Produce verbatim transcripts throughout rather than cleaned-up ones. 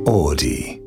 オーディ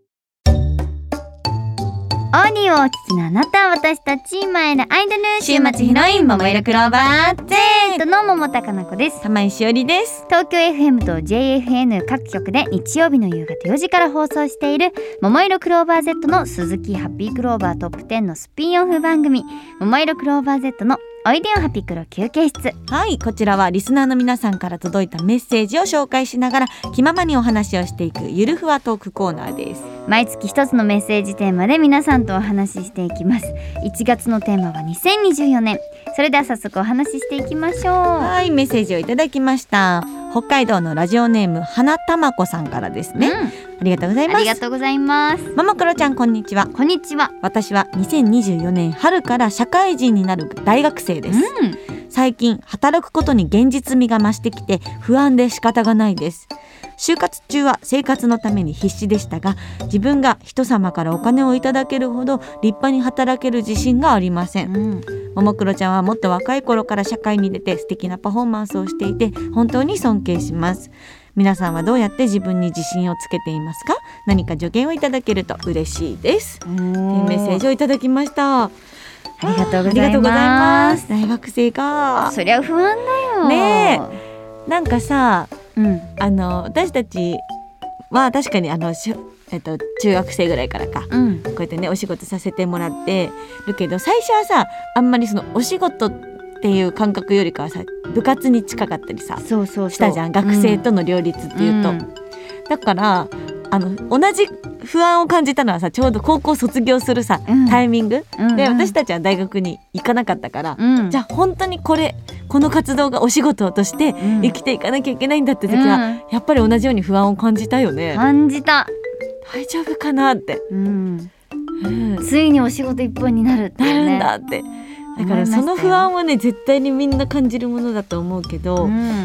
オーディをお聞きのあなた、私たち前田アイドル週末ヒロイン桃色クローバー Z の桃高菜子です。 玉井しおりです。 東京 エフエム と ジェイエフエヌ 各局で日曜日の夕方よじから放送している桃色クローバー Z の鈴木ハッピークローバートップテンのスピンオフ番組、桃色クローバー Z のおいでよハピクロ休憩室。 はい、こちらはリスナーの皆さんから届いたメッセージを紹介しながら気ままにお話をしていくゆるふわトークコーナーです。 毎月一つのメッセージテーマで皆さんとお話ししていきます。いちがつのテーマはにせんにじゅうよねん。それでは早速お話ししていきましょう。 はい、メッセージをいただきました。北海道のラジオネーム花たまこさんからですね、うん、ありがとうございます。 ありがとうございます。 ももクロちゃん、こんにちは。 こんにちは。 私はにせんにじゅうよねん春から社会人になる大学生です、うん、最近働くことに現実味が増してきて不安で仕方がないです。就活中は生活のために必死でしたが、自分が人様からお金をいただけるほど立派に働ける自信がありません、うん、ももクロちゃんはもっと若い頃から社会に出て素敵なパフォーマンスをしていて本当に尊敬します。皆さんはどうやって自分に自信をつけていますか？何か助言をいただけると嬉しいです。というメッセージをいただきました。 ありがとうございます。ありがとうございます。 大学生か。 そりゃ不安だよねえ。なんかさ、うん、あの私たちは確かにあのし、えっと、中学生ぐらいからか、うん、こうやってねお仕事させてもらってるけど、最初はさあんまりそのお仕事っていう感覚よりかはさ部活に近かったりさそうそうそうしたじゃん、学生との両立っていうと、うん、だからあの同じ不安を感じたのはさちょうど高校卒業するさ、うん、タイミング、うんうん、で私たちは大学に行かなかったから、うん、じゃあ本当にこれこの活動がお仕事として生きていかなきゃいけないんだって時は、うん、やっぱり同じように不安を感じたよね。 感じた。 大丈夫かなって、うんうん、ついにお仕事一本になるって、ね、 なるんだって。だからその不安はね絶対にみんな感じるものだと思うけど、うん、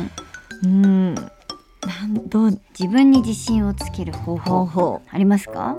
うんなんどう自分に自信をつける方法、方法ありますか？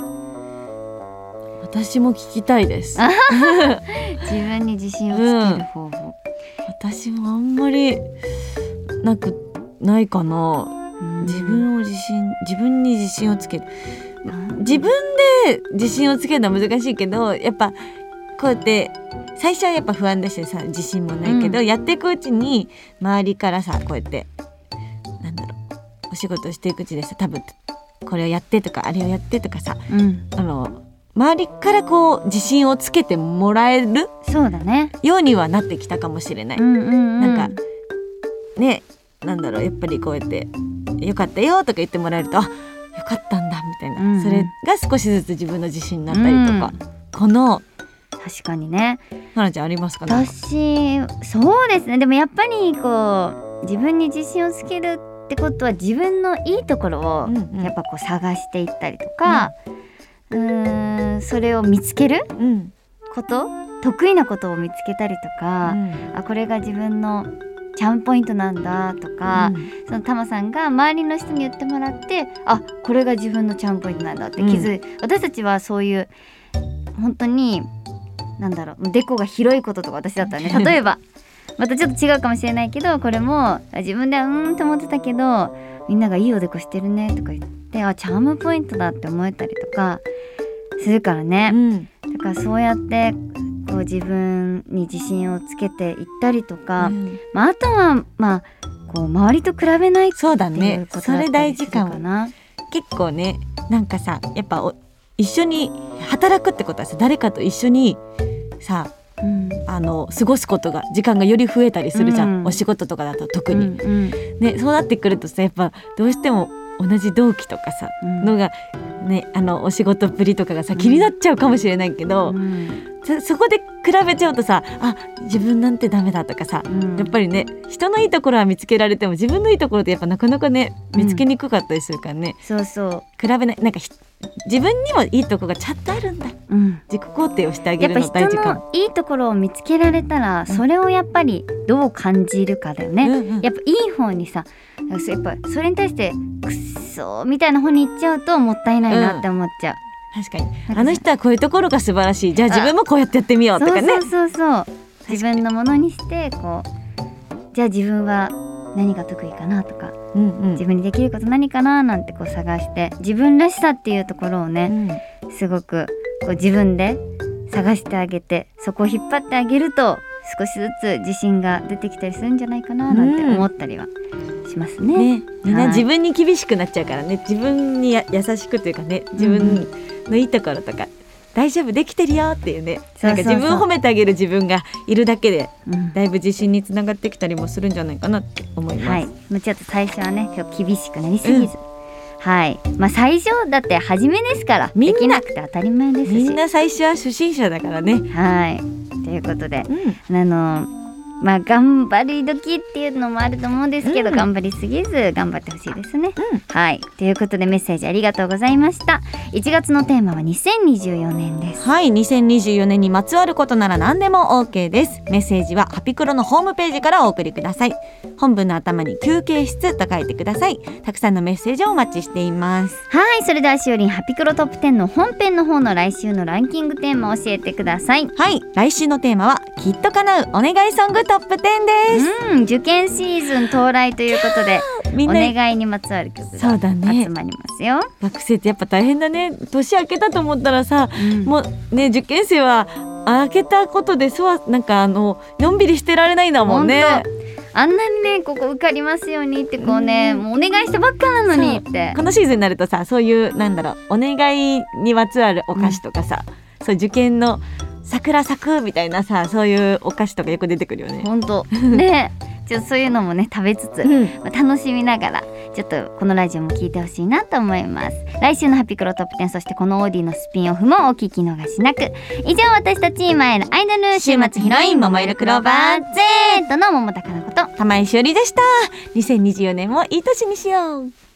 私も聞きたいです自分に自信をつける方法、うん、 私もあんまりなくないかな、うん、自分を自信自分に自信をつける、自分で自信をつけるのは難しいけど、やっぱこうやって最初はやっぱ不安だしさ自信もないけど、うん、やっていくうちに周りからさこうやってなんだろうお仕事をしていくうちでさ多分これをやってとかあれをやってとかさ、うん、あの周りからこう自信をつけてもらえるそうだねようにはなってきたかもしれない、うんうんうん、なんかねなんだろうやっぱりこうやってよかったよとか言ってもらえるとあよかったんだみたいな、うんうん、それが少しずつ自分の自信になったりとか、うん、この確かにね。 はなちゃんありますかね？ 私そうですね。でもやっぱりこう自分に自信をつけるってことは自分のいいところをやっぱこう探していったりとか、うん、うーんそれを見つけること、うん、得意なことを見つけたりとか、うん、あこれが自分のチャームポイントなんだとか、うん、そのタマさんが周りの人に言ってもらってあこれが自分のチャームポイントなんだって気づい、うん、私たちはそういう本当になんだろうデコが広いこととか私だったらね例えばまたちょっと違うかもしれないけどこれも自分ではうーんと思ってたけどみんながいいおでこしてるねとか言ってあチャームポイントだって思えたりとかするからね、うん、だからそうやってこう自分に自信をつけていったりとか、うんまあ、あとはまあこう周りと比べないっていうことだったりするかな。 そうだねそれ大事かも。結構ねなんかさやっぱお一緒に働くってことはさ誰かと一緒にさ、うん、あの過ごすことが時間がより増えたりするじゃん、うん、お仕事とかだと特に、うんうんね、そうなってくるとさやっぱどうしても同じ同期とかさ、うん、のがねあのお仕事っぷりとかがさ気になっちゃうかもしれないけど、うん、そ, そこで比べちゃうとさあ自分なんてダメだとかさ、うん、やっぱりね人のいいところは見つけられても自分のいいところってやっぱなかなかね見つけにくかったりするからね、 うん、そうそう比べないなんか自分にもいいところがちゃんとあるんだ、うん、自己肯定をしてあげるの大事かも。 やっぱ人のいいところを見つけられたら、うん、それをやっぱりどう感じるかだよね、うんうん、やっぱいい方にさやっぱそれに対してくっそみたいな方に行っちゃうともったいないなって思っちゃう、 うん、確かにあの人はこういうところが素晴らしいじゃあ自分もこうやってやってみようとかね。 そうそうそうそう自分のものにしてこうじゃあ自分は何が得意かなとか、 うんうん、 自分にできること何かななんてこう探して自分らしさっていうところをね、うん、すごくこう自分で探してあげてそこを引っ張ってあげると少しずつ自信が出てきたりするんじゃないかななんて思ったりはしますね。 ね、みんな自分に厳しくなっちゃうからね、自分にや優しくというかね、自分のいいところとか、うん、大丈夫できてるよっていうね、なんか自分を褒めてあげる自分がいるだけで、うん、だいぶ自信につながってきたりもするんじゃないかなって思います。はい、 もうちょっと最初はね厳しくなりすぎず、うん、はい、まあ最初だって初めですからできなくて当たり前ですし、 みんな最初は初心者だからね。 はい、ということで、うん、あのまあ頑張り時っていうのもあると思うんですけど、うん、頑張りすぎず頑張ってほしいですね、うん、はいということでメッセージありがとうございました。いちがつのテーマはにせんにじゅうよねんです。 はい、にせんにじゅうよねんにまつわることなら何でも OK です。メッセージはハピクロのホームページからお送りください。本文の頭に休憩室と書いてください。たくさんのメッセージをお待ちしています。 はい、それではしおりんハピクロトップじゅうの本編の方の来週のランキングテーマを教えてください。 はい、来週のテーマはきっと叶うお願いソングトップじゅうです。 うん、受験シーズン到来ということでみんなお願いにまつわる曲が集まりますよ。 学生ってやっぱ大変だね。年明けたと思ったらさ、うん、もうね受験生は明けたことでそうなんかあののんびりしてられないんだもんね。 あんなにねここ受かりますようにってこうね、うん、もうお願いしたばっかなのにってこのシーズンになるとさ、そういうなんだろうお願いにまつわるお菓子とかさ、うん、そう受験の桜咲くみたいなさ、そういうお菓子とかよく出てくるよね。 ほんとねちょっとそういうのもね食べつつ、うんまあ、楽しみながらちょっとこのラジオも聞いてほしいなと思います。来週のハピクロトップじゅう、そしてこのオーディのスピンオフもお聞き逃しなく。以上、私たち今へのアイドル週末ヒロイン桃色クローバー ゼット の桃高のこと玉井しおりでした。にせんにじゅうよねんもいい年にしよう。